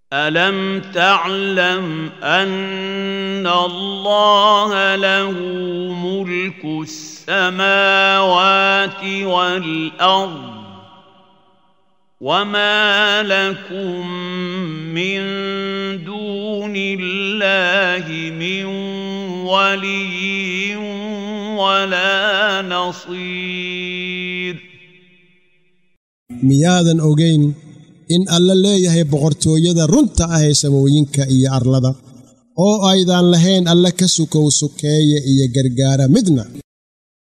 ألم تعلم أن الله له ملك السماوات والأرض وما لكم من دون الله من ولي ولا نصير miyaadan ogeyn in alla leeyahay boqortooyada runta ah ee samooyinka iyo arlada oo aydan lahayn alla ka sukow sukeeye iyo gargaara midna